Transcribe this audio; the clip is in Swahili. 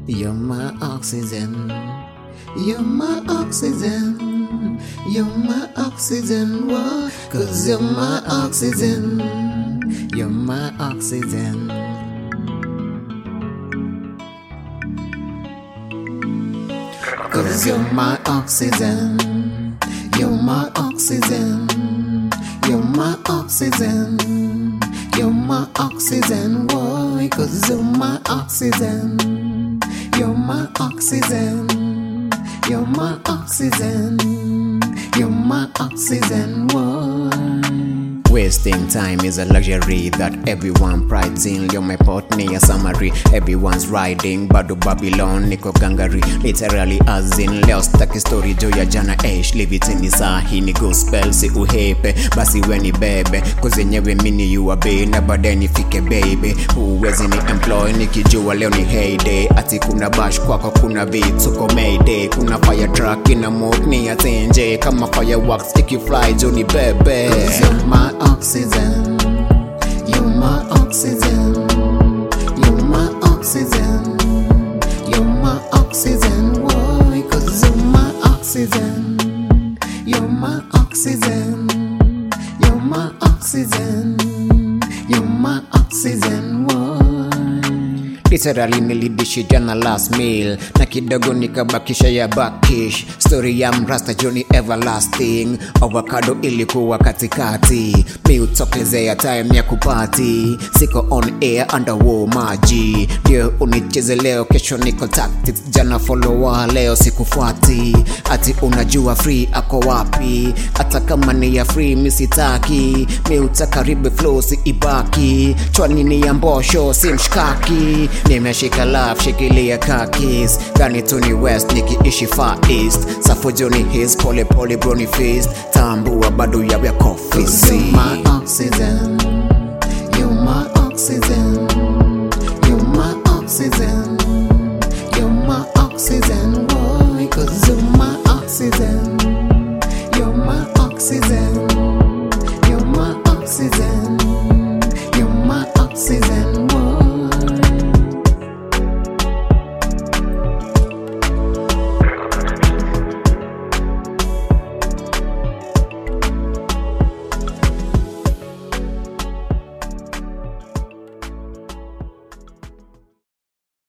You're my oxygen. You're my oxygen. You're my oxygen. Whoa. Cause you're my oxygen. You're my oxygen. Cause you're my oxygen. You're my oxygen. You're my oxygen. You're my oxygen. Why? Cause you're my oxygen. You're my oxygen. You're my oxygen. You're my oxygen. Why? Wasting time is a luxury that everyone prides in. You're my partner, summary. Everyone's riding, bado Babylon, niko gangari. Literally as in, leo staki story jo ya jana ish. Leave it in the sahi, ni gospel, si uhepe. Basi weni bebe, cause nyewe mini you a be. Na bade nifike baby. Huwezi ni employ, nikijua leo ni heyday. Ati kuna bash kwako kuna beat, suko mayday. Kuna fire truck ina mood ni atenje. Kama fireworks, ikifly jo ni bebe. Cause you're my oxygen. You're my oxygen. You're my oxygen. You're my oxygen. Why? Cause you're my oxygen. You're my oxygen. You're my oxygen. You're my oxygen. Why? Literally nilidishi jana last meal. Na kidogo nikabakisha ya bakish. Story ya mrasta Johnny everlasting. Avocado ilikuwa katikati. Mi utokelezea time ya kupati. Siko on air underwater maji. Ndio unicheze leo kesho niko tactics. Jana follower leo sikufuati. Ati unajua free ako wapi. Hata kama ni ya free misitaki. Mi utakaribu flow si ibaki. Chwani ni ya mbosho si mshkaki. Nimeshika love shikilia kakis. Gani tuni west nikiishi far east. Safo Johnny his pole pole brony fist. Tambua bado ya coffee. Cause you're my oxygen.